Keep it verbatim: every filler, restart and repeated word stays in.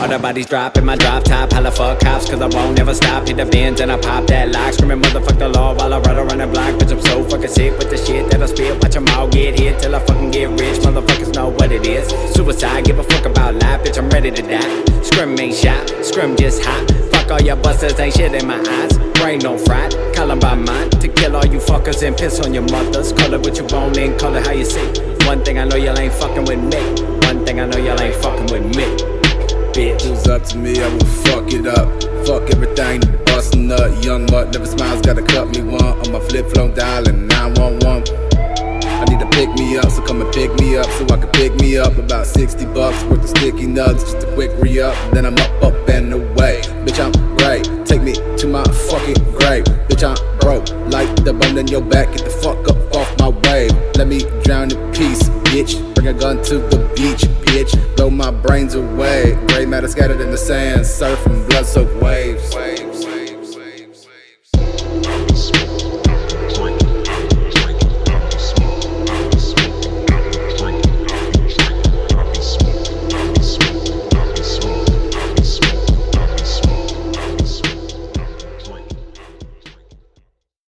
All the bodies drop in my drop top, hella fuck cops, cause I won't never stop. Hit the bins and I pop that lock, screaming motherfuck the law while I ride around the block. Bitch, I'm so fucking sick with the shit that I spit. Watch them all get hit till I fucking get rich. Motherfuckers know what it is. Suicide, give a fuck about life, bitch, I'm ready to die. Scrim ain't shot, scrim just hot. Fuck all your busters, ain't shit in my eyes. Brain no fried, call them by mine. To kill all you fuckers and piss on your mothers. Call it what you want and call it how you see. One thing I know, y'all ain't fucking with me. One thing I know, y'all ain't fucking with me. Bitch. It was up to me, I would fuck it up. Fuck everything, bust a nut. Young mutt never smiles, gotta cut me one. On my flip phone dialing nine one one. I need to pick me up, so come and pick me up, so I can pick me up. About sixty bucks worth of sticky nuts, just a quick re-up, then I'm up, up and away. Bitch, I'm great, take me to my fucking grave. Bitch, I'm broke, like the bone in your back, get the fuck up off my wave. Let me drown in peace, bitch. Bring a gun to the beach, bitch. Blow my brains away. Gray matter scattered in the sand, surfing blood-soaked waves. waves.